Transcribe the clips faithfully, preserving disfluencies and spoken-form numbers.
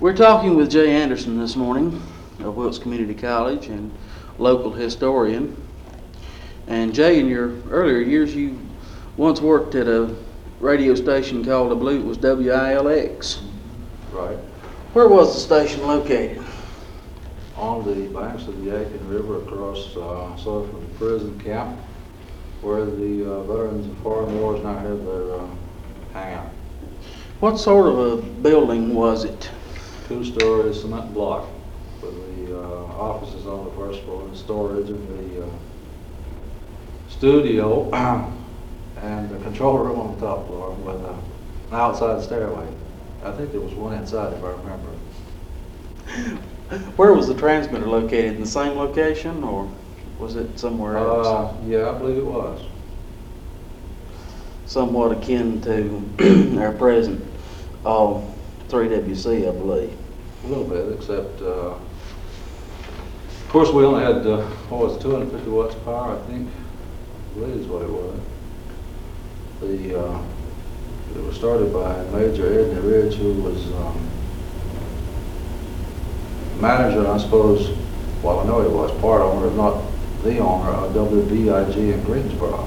We're talking with Jay Anderson this morning of Wilkes Community College and local historian. And Jay, in your earlier years, you once worked at a radio station called, I believe it was W I L X. Right. Where was the station located? On the banks of the Yadkin River across uh, sort of from the prison camp where the uh, veterans of foreign wars now have their uh, hangout. What sort of a building was it? Two-story cement block with the uh, offices on the first floor and storage and the uh, studio and the control room on the top floor with uh, an outside stairway. I think there was one inside if I remember. Where was the transmitter located? In the same location, or was it somewhere else? Uh, yeah, I believe it was. Somewhat akin to our present uh, three W C, I believe. A little bit, except, uh, of course, we only had, uh, what was it, two hundred fifty watts of power, I think, I believe is what it was. The, uh, it was started by Major Edna Ridge, who was um, manager, I suppose, well, I know he was part owner, if not the owner, of W B I G in Greensboro.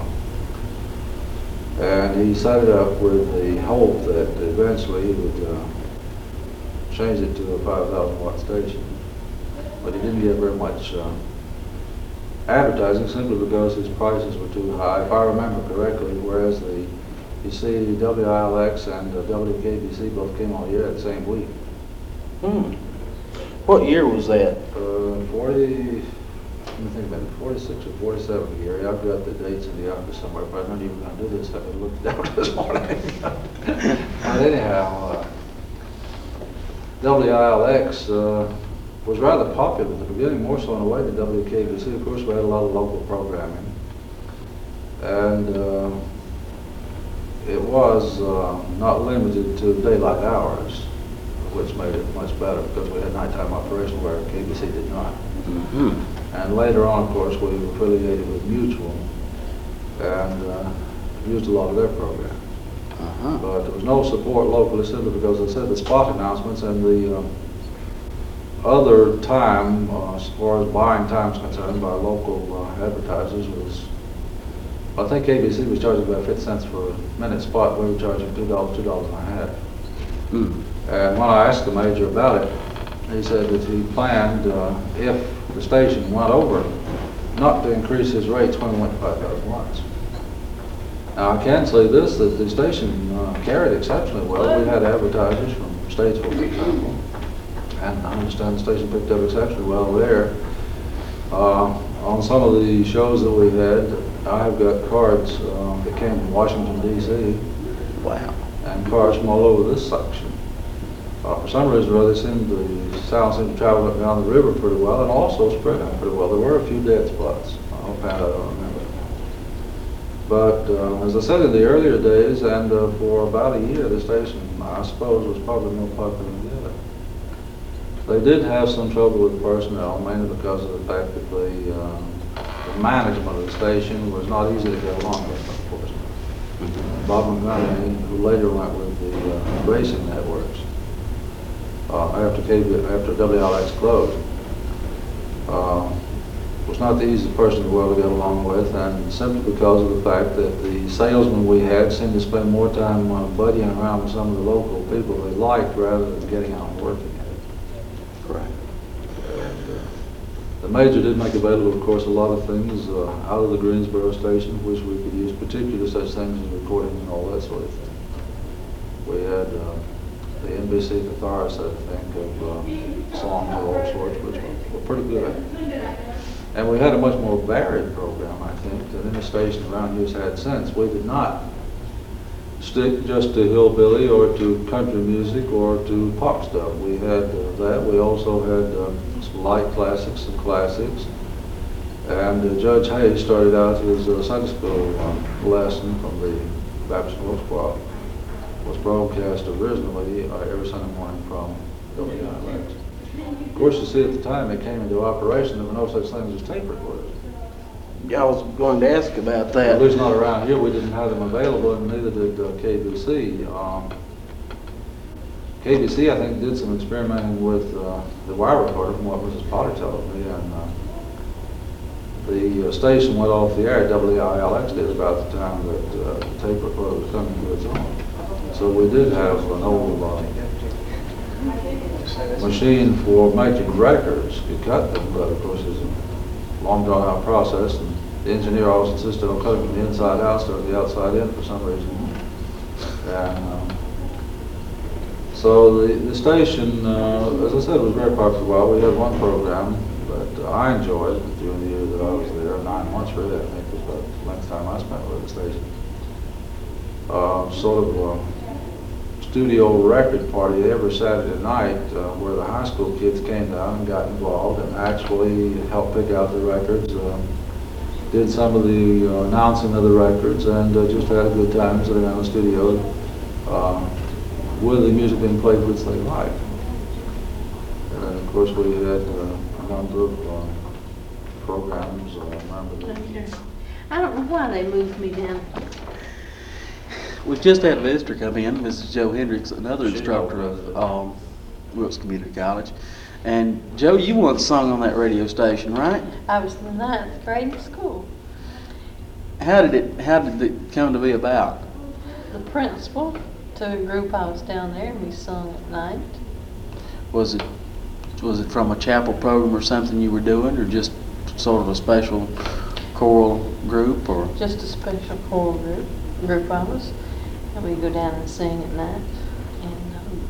And he set it up with the hope that eventually he would uh, change it to a five thousand watt station. But he didn't get very much uh, advertising simply because his prices were too high, if I remember correctly, whereas the, you see, W I L X and uh, W K B C both came on the air the same week. Hmm. What year was that? Uh, forty, let me think about it, forty-six or forty-seven year. I've got the dates in the office somewhere, but I don't even going to do this. I looked it up this morning. But anyhow, uh, W I L X uh, was rather popular at the beginning, more so in a way than W K B C. Of course, we had a lot of local programming. And uh, it was uh, not limited to daylight hours, which made it much better because we had nighttime operation where K B C did not. Mm-hmm. And later on, of course, we were affiliated with Mutual and uh, used a lot of their program. Uh-huh. But there was no support locally simply because, as I said, the spot announcements and the uh, other time, uh, as far as buying time is concerned, by local uh, advertisers was, I think K B C was charging about fifty cents for a minute spot. We were charging two dollars, two dollars and a half. Mm. And when I asked the major about it, he said that he planned, uh, if the station went over, not to increase his rates when it went to five thousand watts. Now I can say this, that the station uh, carried exceptionally well. We had advertisers from Statesville, for example, and I understand the station picked up exceptionally well there. Uh, on some of the shows that we had, I've got cards uh, that came from Washington, D C Wow. and cards from all over this section. Uh, for some reason or other, seemed the sound seemed to travel up down the river pretty well and also spread out pretty well. There were a few dead spots. Offhand, I don't remember. But uh, as I said in the earlier days, and uh, for about a year, the station, I suppose, was probably more popular than the other. They did have some trouble with personnel, mainly because of the fact that the, uh, the management of the station was not easy to get along with, of course. Mm-hmm. Bob Montgomery, who later went with the uh, racing networks, uh, after, K B, after W L X closed, uh, was not the easiest person in the world to get along with, and simply because of the fact that the salesmen we had seemed to spend more time uh, buddying around with some of the local people they liked rather than getting out and working. Correct. And, uh, the major did make available, of course, a lot of things uh, out of the Greensboro station, which we could use, particularly such things as recording and all that sort of thing. We had uh, the N B C Catharis, I think, of uh, songs of all sorts, which were, were pretty good. And we had a much more varied program, I think, than any station around here has had since. We did not stick just to hillbilly or to country music or to pop stuff. We had uh, that. We also had uh, some light classics, some classics. And uh, Judge Hayes started out his uh, Sunday school uh, lesson from the Baptist Wilkesboro. Was broadcast originally uh, every Sunday morning from W I L X. Of course, you see, at the time it came into operation, there were no such things as tape recorders. Yeah, I was going to ask about that. At least not around here. We didn't have them available, and neither did uh, K B C. Um, K B C, I think, did some experimenting with uh, the wire recorder from what Missus Potter told me, and uh, the uh, station went off the air. W I L X did about the time that uh, the tape recorder was coming to its own. So we did have an old uh, machine for making records. You cut them, but of course it's a long drawn out process, and the engineer always insisted on cutting from the inside out instead of the outside in for some reason. And um, so the, the station, uh, as I said, was very popular for a while. We had one program that uh, I enjoyed during the year that I was there, nine months really, I think was about the length of time I spent with the station. Uh, sort of a studio record party every Saturday night uh, where the high school kids came down and got involved and actually helped pick out the records, um, did some of the uh, announcing of the records, and uh, just had a good time sitting around the studio uh, with the music being played which they liked. And of course we had uh, a number of uh, programs. Uh, remember that. Okay. I don't know why they moved me down. We've just had a visitor come in, Missus Joe Hendricks, another She instructor knows of that. um, Wilkes Community College. And Joe, you once sung on that radio station, right? I was in the ninth grade in school. How did it How did it come to be about? The principal to a group I was down there, and we sung at night. Was it Was it from a chapel program or something you were doing, or just sort of a special choral group, or? Just a special choral group, group I was, and we'd go down and sing at night. And um,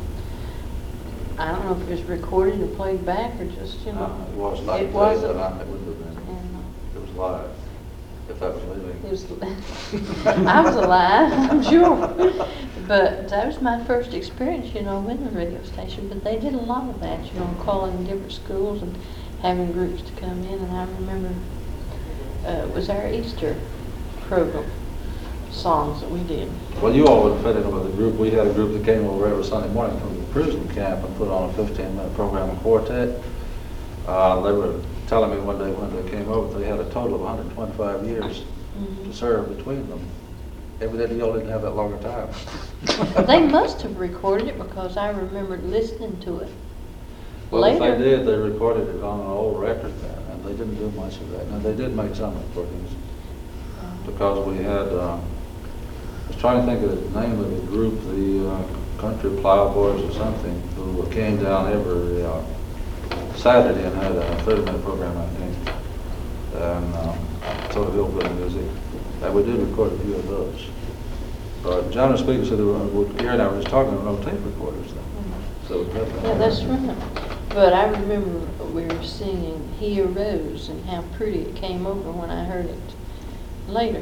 I don't know if it was recorded or played back or just, you know. Uh, it was not It played wasn't. that night, it would have been. And, uh, It was live, if that was living. It was, I was alive, I'm sure. But that was my first experience, you know, with the radio station. But they did a lot of that, you know, calling different schools and having groups to come in. And I remember uh, it was our Easter program songs that we did. Well, you all would fit in with the group. We had a group that came over every Sunday morning from the prison camp and put on a fifteen minute program in quartet. Uh, they were telling me one day when they came over, they had a total of one hundred twenty-five years Mhm. to serve between them. Evidently, y'all didn't have that long a time. They must have recorded it because I remembered listening to it. Well, if Later. they did, they recorded it on an old record then, and they didn't do much of that. Now, they did make some recordings because we had, uh, I was trying to think of the name of the group, the uh, Country Plowboys or something, who came down every uh, Saturday and had a thirty minute program, I think, and um, sort of hillbilly music. And we did record a few of those. But generally speaking, so there were, what Gary and I were just talking, there were no tape recorders then. So we had Yeah, that's right. But I remember we were singing He Arose and how pretty it came over when I heard it later.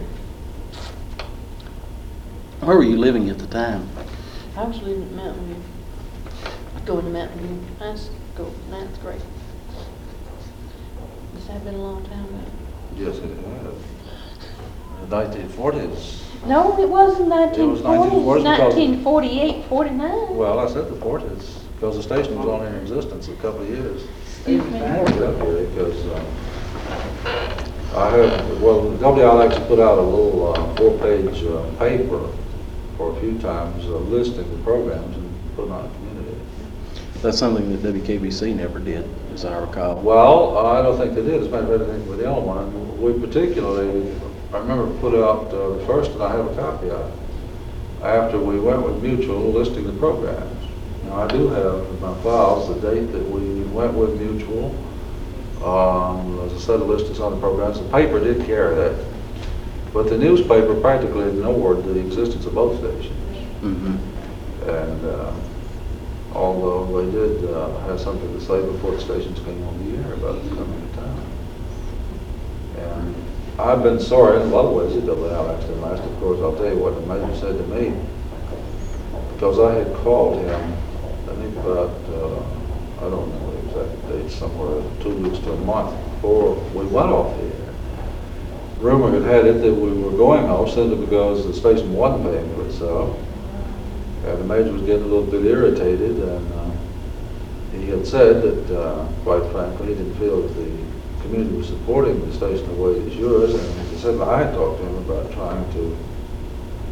Where were you living at the time? I was living at Mountain View, going to Mountain View High School, ninth grade. Has that been a long time ago? Yes, it has. In the nineteen forties. No, it wasn't nineteen was forty, nineteen forties because- nineteen forty-eight, forty-nine. Well, I said the forties, because the station was only in existence a couple of years. Excuse me. More than that, really, because um, I had, well, W I L X put out a little uh, four-page uh, paper for a few times uh, listing the programs and put them out in the community. That's something that W K B C never did, as I recall. Well, I don't think they did, as a matter of fact, I think they were the only one. We particularly, I remember put out uh, the first, and I have a copy of it, after we went with Mutual listing the programs. Now, I do have in my files the date that we went with Mutual. Um, as I said, the list is on the programs. The paper did carry that. But the newspaper practically ignored the existence of both stations. Mm-hmm. And uh, although they did uh, have something to say before the stations came on the air about it coming to town. And I've been sorry in a lot of ways that W I L X didn't last. Of course, I'll tell you what the major said to me. Because I had called him, I think about, uh, I don't know the exact date, somewhere two weeks to a month before we went off the air. Rumor had had it that we were going off simply because the station wasn't paying for itself. And the major was getting a little bit irritated, and uh, he had said that, uh, quite frankly, he didn't feel that the community was supporting the station the way it's yours, and he said, well, I had talked to him about trying to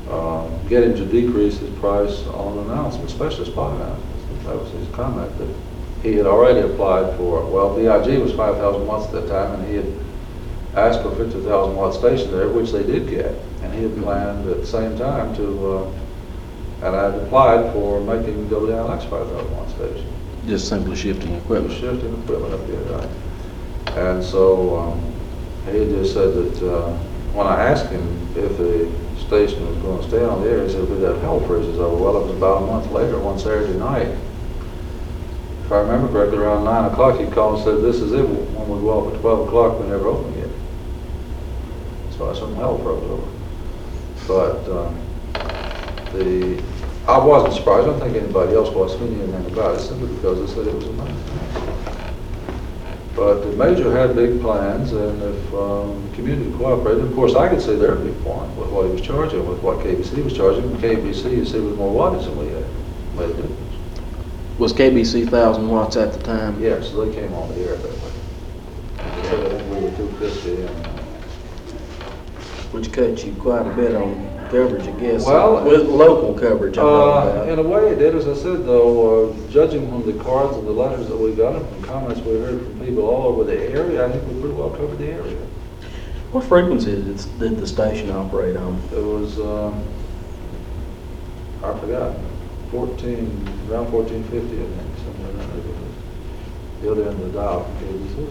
uh, get him to decrease his price on announcements, especially spot announcements. That was his comment, that he had already applied for, well, B I G was five thousand watts at that time, and he had asked for fifty thousand watt station there, which they did get. And he had planned at the same time to, uh, and I had applied for making W L X five thousand watt station. Just simply shifting equipment. Shifting equipment up here, right? And so um, he had just said that uh, when I asked him if the station was going to stay on the air, he said we'd have hell freezes over. Well, it was about a month later, one Saturday night. If I remember correctly, around nine o'clock, he called and said, "This is it. When we go off at twelve o'clock, we never open yet." So I said, hell froze over. But um, the I wasn't surprised. I don't think anybody else was. We knew anything about it simply because they said it was a money. But the major had big plans, and if um, the community cooperated, of course, I could see their big point with what he was charging, with what K B C was charging. And K B C, you see, was more wattage than we had. Made a difference. Was K B C one thousand watts at the time? Yeah, so they came on the air that way. So I think we were two fifty. And, Which cut you quite a bit on coverage, I guess. Well, with local coverage, I'm talking Uh, about. in a way it did, as I said though, uh, judging from the cards and the letters that we got and from comments we heard from people all over the area, I think we pretty well covered the area. What frequency did, did the station operate on? It was, um, I forgot, fourteen, around fourteen fifty, I think, somewhere in that neighborhood. The other end of the dial from K B C.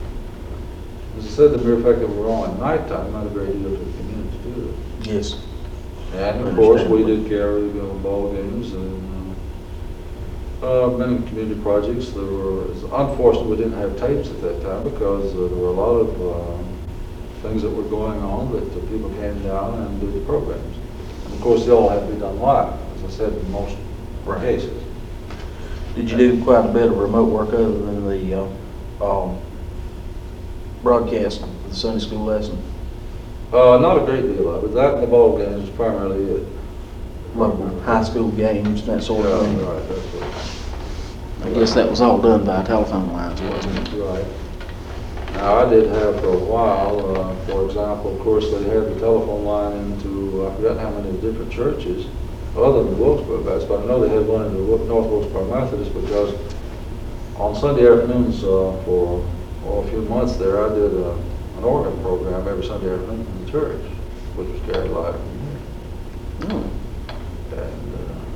As I said, the mere fact that we're on at nighttime, not a great deal to the community to do. Yes. And of course, we did carry you know, ball games and uh, uh, many community projects. There were, it's unfortunate we didn't have tapes at that time because uh, there were a lot of um, things that were going on that the people came down and did the programs. And of course, they all had to be done live, as I said, in most Right. cases. Did you do quite a bit of remote work other than the uh, um, broadcast of the Sunday school lesson? Uh, not a great deal of it. That and the ball games was primarily it. Local high school games, that sort of thing? Yeah, right, that's what. I guess that was all done by telephone lines, wasn't it? Right. Now, I did have for a while, uh, for example, of course, they had the telephone line into, I forgot how many different churches, other than the Wilkesboro Baptist, but I know they had one in the Wil- North Wilkesboro Methodist because on Sunday afternoons uh, for oh, a few months there, I did uh, an organ program every Sunday afternoon in the church, which was carried live from here. Oh. And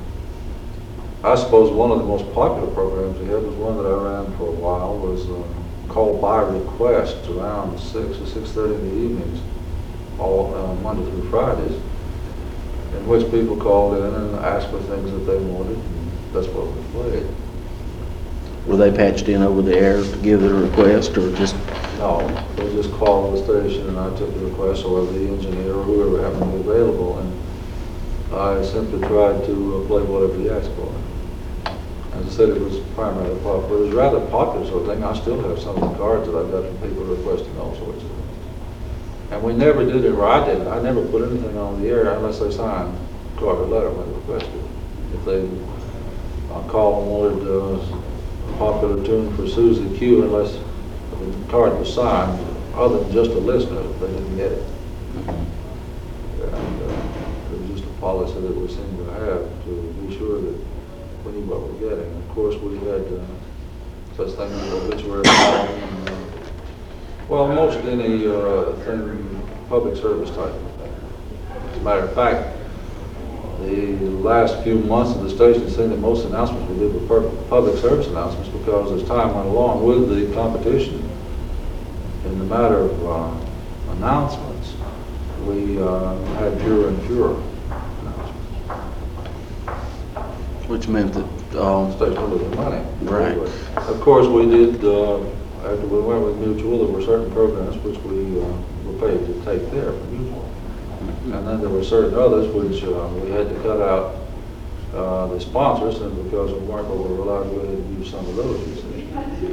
uh, I suppose one of the most popular programs we had was one that I ran for a while, was uh, called By Request, around six or six thirty in the evenings, all uh, Monday through Fridays, in which people called in and asked for things that they wanted, and that's what we played. Were they patched in over the air to give their request, or just? No, they just called the station and I took the request, or the engineer or whoever happened to be available, and I simply tried to uh, play whatever he asked for. As I said, it was primarily popular. It was rather popular sort of thing. I still have some of the cards that I got from people requesting all sorts of things. And we never did it, or I didn't. I never put anything on the air unless they signed a card or letter when they requested it. If they uh, called and wanted uh, a popular tune for Susie Q, unless the card was signed, other than just a listener, they didn't get it. And uh, it was just a policy that we seemed to have to be sure that we knew what we were getting. Of course, we had uh, such things as obituary column and, uh, well, most any uh, thing, public service type of thing. As a matter of fact, the last few months of the station seemed that most announcements we did were pub- public service announcements because as time went along with the competition in the matter of uh, announcements, we uh, had fewer and fewer announcements. Which meant that, um, Station was losing money. Right. Of course, we did, uh, after we went with Mutual, there were certain programs which we uh, were paid to take there from Mutual. And then there were certain others which uh, we had to cut out uh, the sponsors, and because we weren't, but we were allowed to go ahead and use some of those, you see.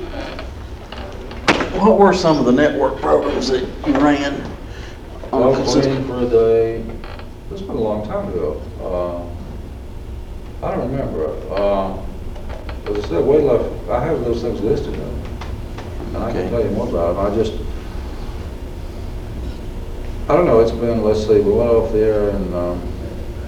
what were some of the network programs that you ran? on a Well, consistent- for the, this was a long time ago. Uh, I don't remember. Uh, as I said, wait till I, I have those things listed, and I can Okay. tell you more about them. I just, I don't know, it's been, let's see, we went off the air in um,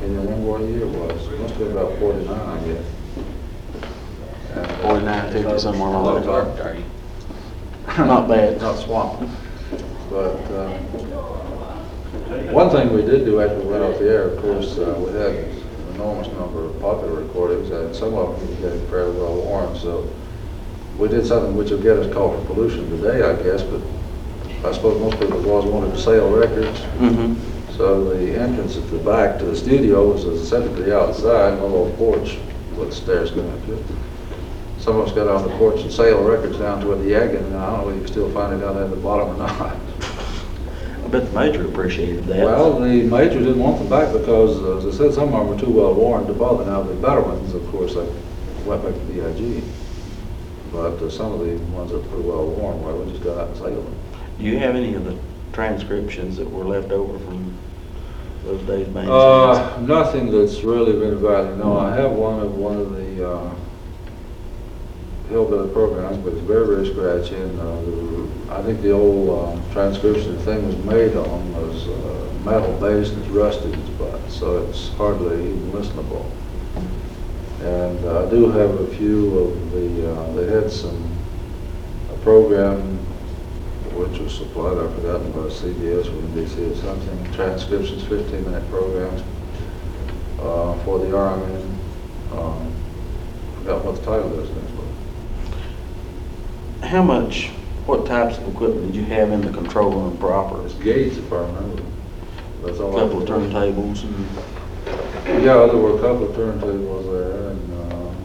Can you remember what year it was? It must have been about forty-nine, I guess. And, uh, Forty-nine, fifty, somewhere along not- there. Not bad. Not swamped. But, uh, one thing we did do after we went off the air, of course, uh, we had an enormous number of popular recordings, and some of them became fairly well worn, so we did something which will get us called for pollution today, I guess, but I suppose most people always wanted to sell records. Mm-hmm. So the entrance at the back to the studio was essentially outside, a little porch with stairs going up to it. Some of us got on the porch and sailed records down toward the Yagan, and I don't know if you can still find it down there at the bottom or not. I bet the major appreciated that. Well, the major didn't want them back because, uh, as I said, some of them were too well worn to bother. Now, the better ones, of course, like went back to B I G. But uh, some of the ones that were pretty well worn, well, we just got out and sailed them. Do you have any of the transcriptions that were left over from those days magazines? Uh, nothing that's really been of value. No, I have one of one of the uh, Hillbilly programs, but it's very, very scratchy. And uh, the, I think the old uh, transcription the thing was made on was uh, metal based and it's rusted its butt, so it's hardly even listenable. And uh, I do have a few of the, uh, they had some, a program which was supplied, I've forgotten, by C B S or N B C or something, transcriptions, fifteen minute programs uh, for the R M N. Um, forgot what the title is next one. How much, what types of equipment did you have in the control room proper? It's Gates, if I remember. That's A all. I couple of remember. turntables and... Yeah, there were a couple of turntables there, and um,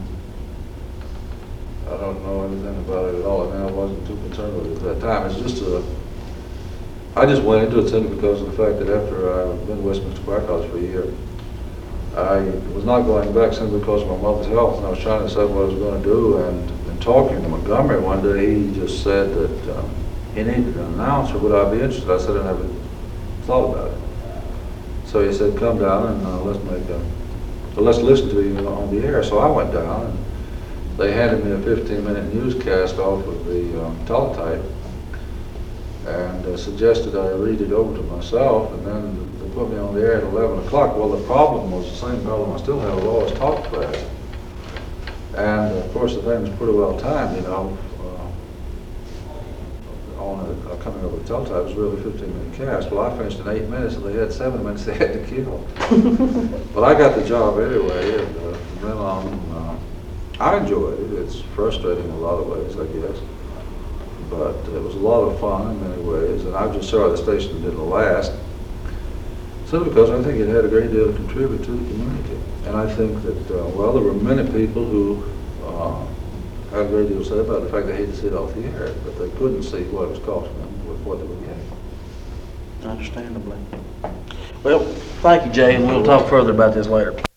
I don't know anything about it at all. I mean, I wasn't too concerned with it at that time. It's just a, I just went into it simply because of the fact that after I've been to Westminster Choir College for a year, I was not going back simply because of my mother's health, and I was trying to decide what I was going to do. And in talking to Montgomery one day, he just said that um, he needed an announcer. Would I be interested? I said I never thought about it. So he said, come down and uh, let's make a, well, let's listen to you on the air. So I went down and they handed me a fifteen minute newscast off of the um, teletype and uh, suggested I read it over to myself, and then they put me on the air at eleven o'clock. Well, the problem was the same problem I still have, Lois talk fast. And of course the thing was pretty well timed, you know. On a, uh, coming over the teletype, it was really a fifteen minute cast. Well, I finished in eight minutes, and they had seven minutes they had to kill. But I got the job anyway, and uh, from then on, uh, I enjoyed it. It's frustrating in a lot of ways, I guess. But it was a lot of fun in many ways, and I'm just sorry the station didn't last. Simply because I think it had a great deal to contribute to the community. And I think that, uh, well, there were many people who uh, had a great deal to say about the fact they hated to sit off the air, but they couldn't see what it was costing them with what they were getting. Understandably. Well, thank you, Jay, and we'll talk further about this later.